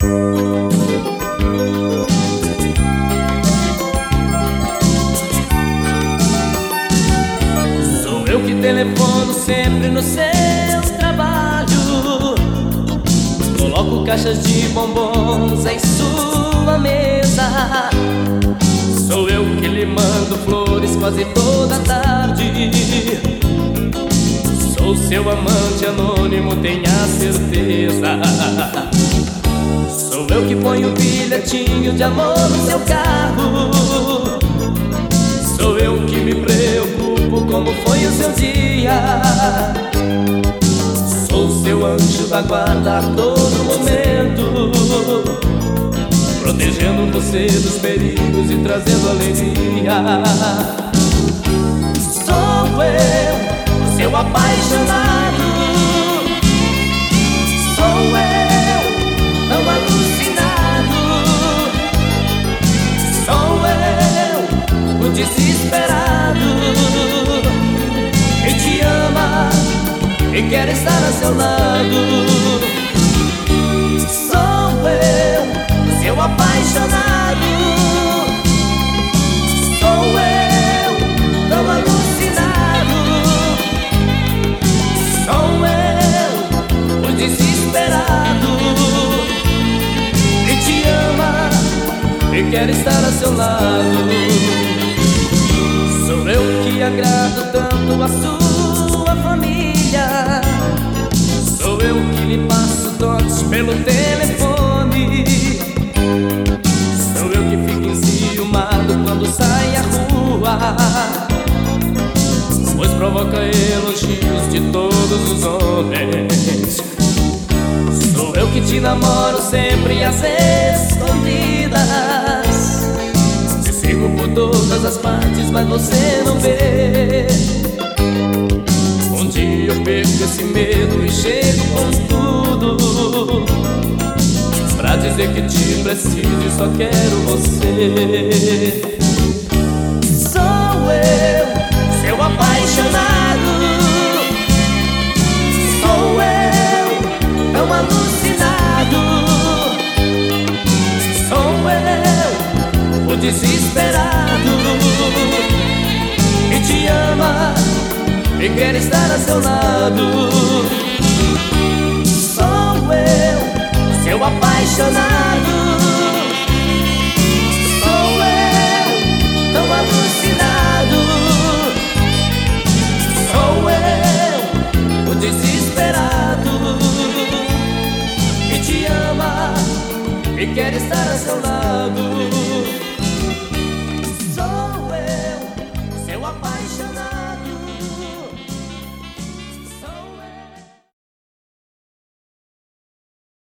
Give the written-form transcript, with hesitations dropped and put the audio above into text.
Sou eu que telefono sempre no seu trabalho, coloco caixas de bombons em sua mesa. Sou eu que lhe mando flores quase toda tarde. Sou seu amante anônimo, tenha certeza. Sou eu que ponho um bilhetinho de amor no seu carro. Sou eu que me preocupo como foi o seu dia. Sou seu anjo da guarda a todo momento, protegendo você dos perigos e trazendo alegria. Sou eu, seu apaixonado. Sou eu, tão alucinado. Sou eu, o desesperado, que te ama e quer estar a seu lado. Sou eu, seu apaixonado. Sou eu, tão alucinado. Sou eu, o desesperado, que te ama e quer estar a seu lado. Sou eu que agrado tanto a sua família. Sou eu que lhe passo toques pelo telefone. Sou eu que fico enciumado quando sai à rua, pois provoca elogios de todos os homens. Sou eu que te namoro sempre às escondidas. Te sigo por todas as partes, mas você não vê. Um dia eu perco esse medo e chego com tudo pra dizer que te preciso e só quero você. Sou eu, seu apaixonado. Sou eu, tão alucinado. Sou eu, o desesperado, que te ama e quer estar a seu lado. Sou eu, seu apaixonado. Sou eu, tão alucinado. Sou eu, o desesperado, que te ama e quer estar a seu lado.